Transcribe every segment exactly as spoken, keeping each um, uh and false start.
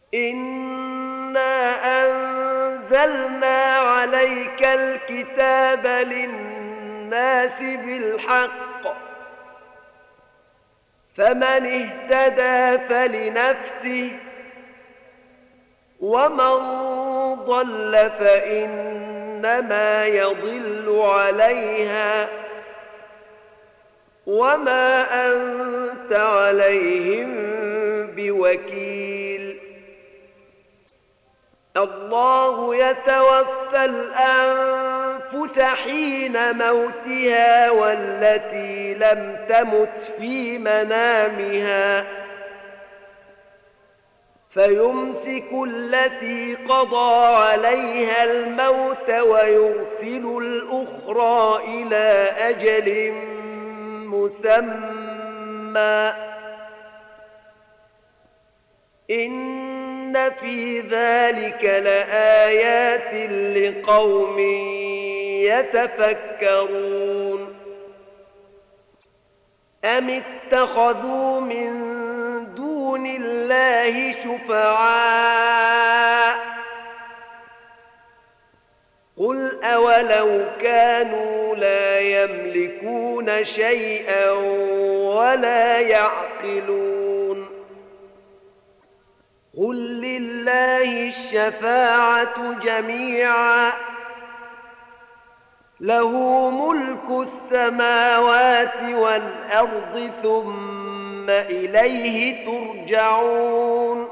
إنا أنزلنا عليك الكتاب للناس بالحق، فمن اهتدى فلنفسه، ومن ضل فإنما يضل عليها، وما أنت عليهم بوكيل. الله يتوفى الأنفس حين موتها والتي لم تمت في منامها، فيمسك التي قضى عليها الموت ويرسل الأخرى إلى أجل مسمى. إن في ذلك لآيات لقوم يتفكرون. أم اتخذوا من دون الله شفعاء، قل أولو كانوا لا يملكون شيئا ولا يعقلون. قل لله الشفاعة جميعا، له ملك السماوات والأرض ثم إليه ترجعون.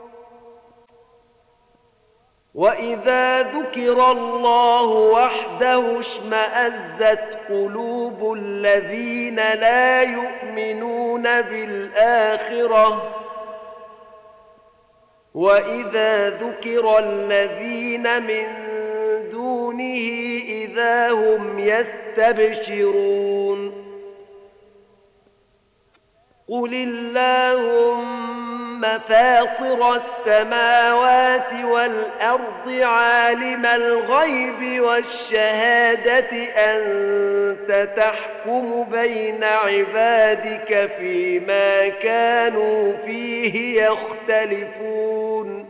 وإذا ذكر الله وحده اشمأزت قلوب الذين لا يؤمنون بالآخرة، وإذا ذكر الذين من دونه إذا هم يستبشرون. قل اللهم فاطر السماوات والأرض عالم الغيب والشهادة أنت تحكم بين عبادك فيما كانوا فيه يختلفون.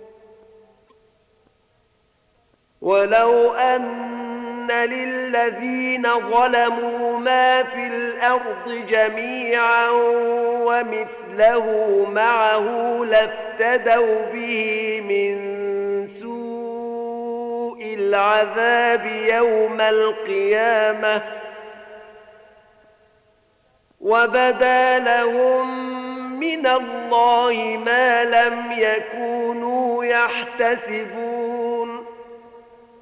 ولو أن للذين ظلموا ما في الأرض جميعا ومثله معه لافتدوا به من سوء العذاب يوم القيامة، وبدا لهم من الله ما لم يكونوا يحتسبون.